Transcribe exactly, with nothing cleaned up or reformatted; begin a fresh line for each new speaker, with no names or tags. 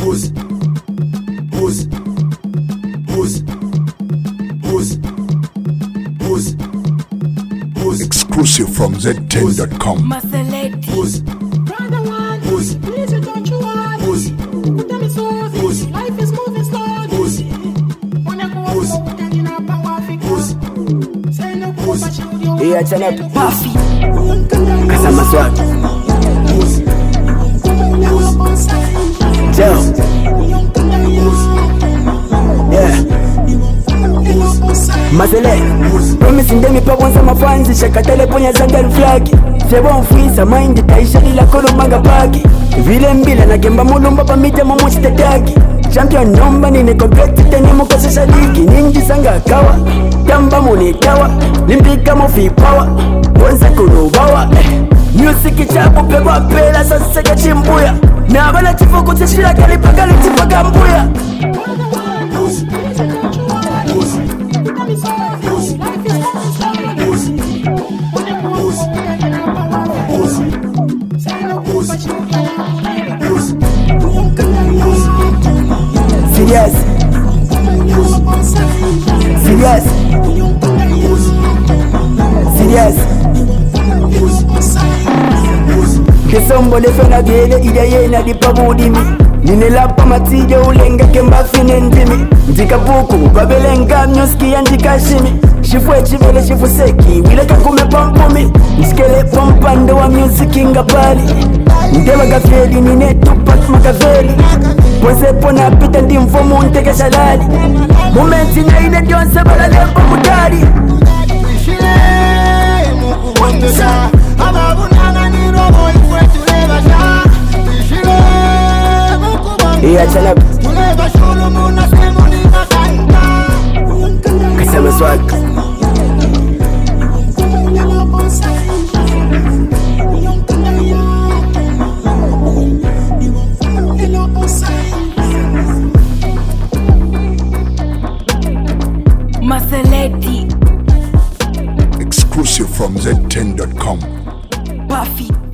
Who's, who's, who's, who's, who's, who's,
exclusive from Z ten dot com.
who's, who's, who's, who's,
Life is moving slowly.
who's, who's, who's, who's,
Yeah, turn up Puffy Cause I'm a swag
who's, who's,
Joe Yeah Masele Promising them ipa wanza mafanzi Shakatele ponya zanga flagi Febo mfuisa mind taisha lila kolo manga paki Vile mbila na gemba mulumba pa mija mamuchi tetaki Champion nomba nine competitor ni mukosesha ligi Ninji sanga kawa Tamba muni kawa Limpika mufi power Bonza kurubawa eh. Music chapu pegwa pela sasa kachimbuya Na bala chifu kuteshila kalipa gali chifa gambuya
who's, who's,
Serious Serious Serious Kesombo lefena gele ida yena dipa budimi Nine lapa matija ulenga kemba fine ndimi Ndika buku babelenga mnyuski ya ndika shimi Shifwe chivele shifu seki wile kakume pampumi Mskele pompando wa music inga pali Ndewa gafeli nine tupak makaveli Pwese pona pita ndi mfomu nteke shalali Momenti na ine dionse bala lempo mutari
Ishile muku wandesha Amabunana ni robo ikwetu leba sha Ishile muku wandesha
Yeah, turn up
Tuleba shulu muna semu ni makanta
Cause I'm a swag
Exclusive from Z ten dot com.
Puffy